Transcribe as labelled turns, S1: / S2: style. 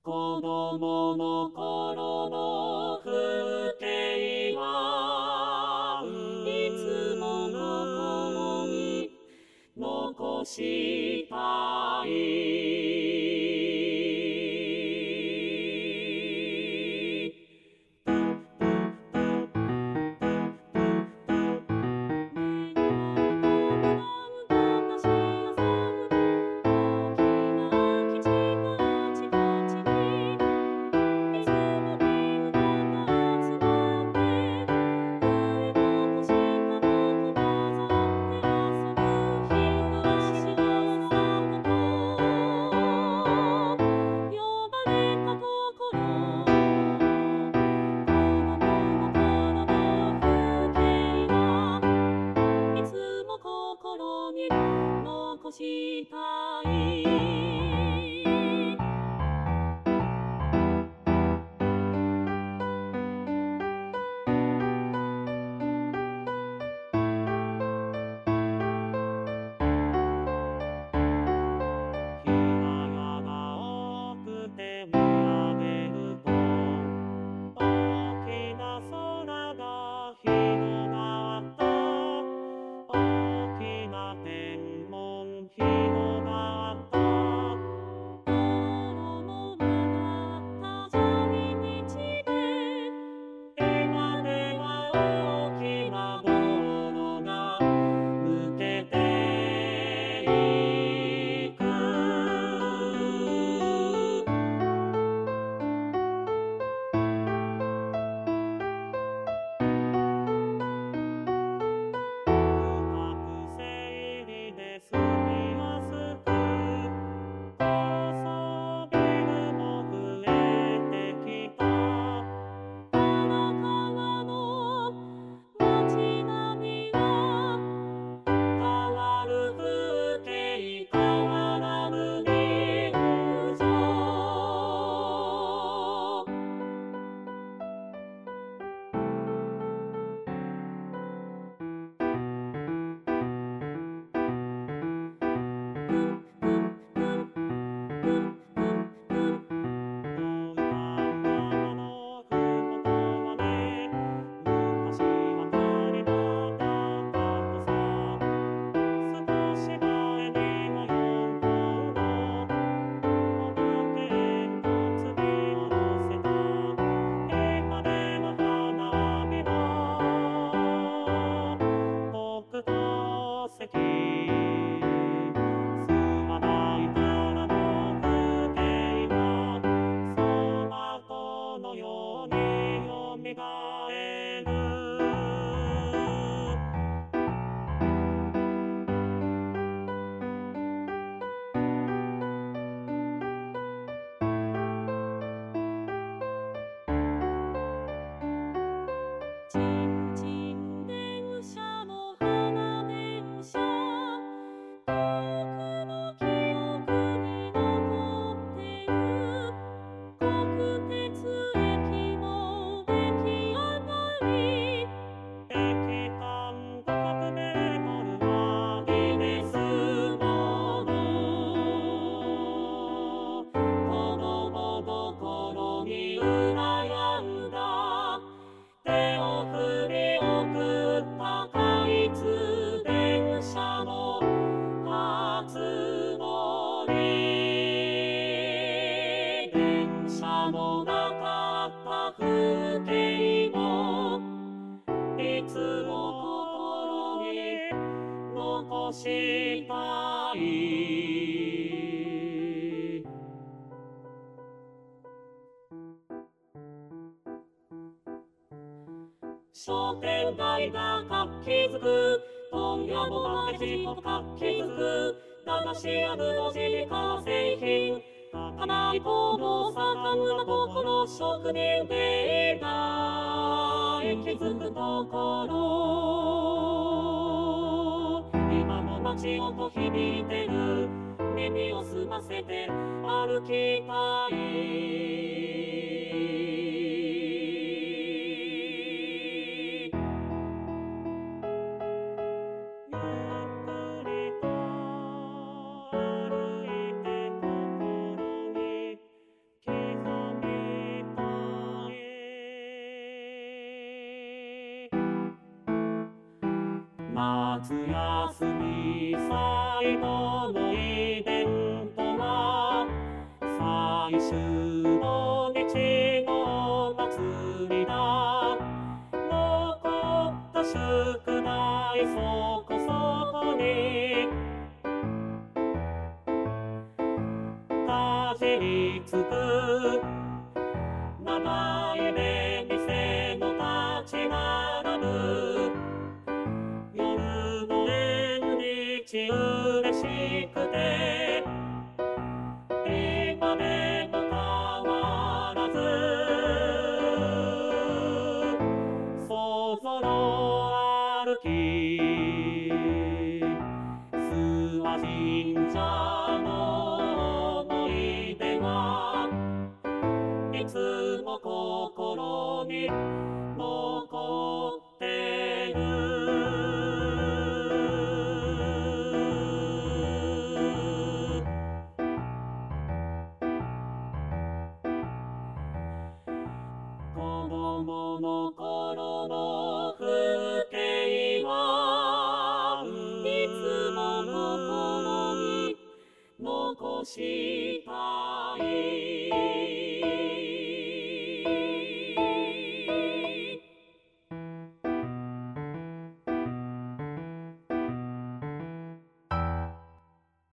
S1: 子供の頃の風景はいつも心に残したい。心に残したい。平屋が多くて見上げると大きな空が広がった。大きな天文広がった。道路も曲がった砂利道で今では大きな道路が抜けていく。区画整理で住みやすく高層ビルも増えてきた。荒川の街並みは変わる風景変わらぬ人情。どんな山のふもとはね、昔は谷間だったとさ。少し前にも4本のお化け煙突積み下ろせた。今でも花火は僕と席住まないからの風景は走馬灯のようによみがえる。ちんちん電車も花電車遠くの記憶に残ってる。国鉄駅も出来上がり駅間500メートルはギネスもの。子供心に羨んだ手を振り送った開通電車の初乗り。電車の中あった風景もいつも心に残したい。商店街が活気づく問屋も負けじと活気づく。駄菓子や布地に革製品儚い子の盛んな心職人でが息づくところ今も街音響いてる。耳を澄ませて歩きたい。気づ夏休み最後のイベントは最終土日の祭りだ。残った宿題そこそこにかじりつく。長い出店の立ち並ぶ。夜の縁日嬉しくて今でも変わらず。そぞろ歩き諏訪神社の思い出はいつも心に残ってる。子供の頃の風景はいつも心に残したい。